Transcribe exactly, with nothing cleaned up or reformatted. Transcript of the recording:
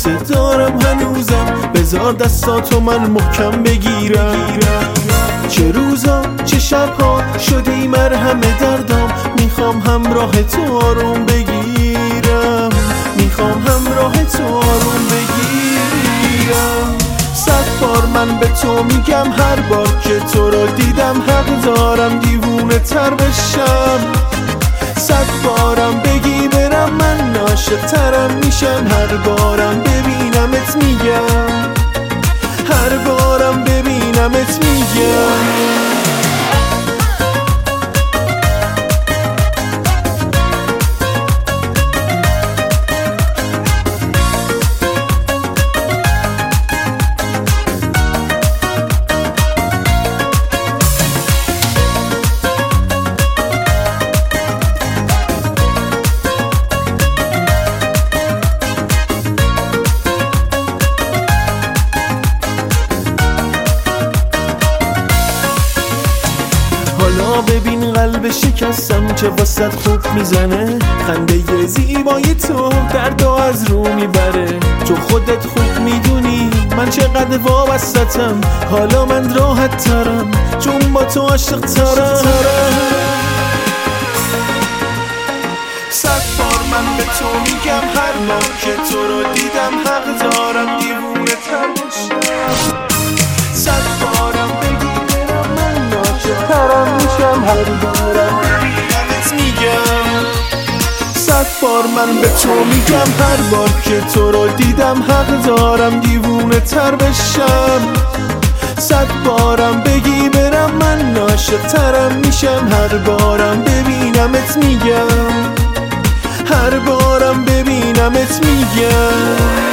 دارم هنوزم، بذار دستاتو من محکم بگیرم. چه روزا چه شبها شدی مرهم دردام، میخوام همراه تو آروم بگیرم، میخوام همراه تو آروم بگیرم. صد بار من به تو میگم هر بار که تو رو دیدم حق دارم دیوونه تر بشم. صد بارم بگی برم من عاشق ترم میشم، هر بارم ببینمت میگم، هر بارم ببینمت میگم. حالا ببین قلب شکستم چه واسط خوب میزنه، خنده زیبای تو دردو از رو میبره. تو خودت خوب میدونی من چقدر وابستم، حالا من راحت ترم چون با تو عاشق ترم. صد بار من به تو میگم هر بار که تو رو دیدم حق دارم دیوونه تر بشم. صد بارم بگی برم من عاشق ترم میشم، هر بارم ببینمت میگم. صد بار من به تو میگم هر بار که تو رو دیدم حق دارم دیوونه تر بشم. صد بارم بگی برم من عاشق ترم میشم، هر بارم ببینمت میگم، هر بارم ببینمت میگم.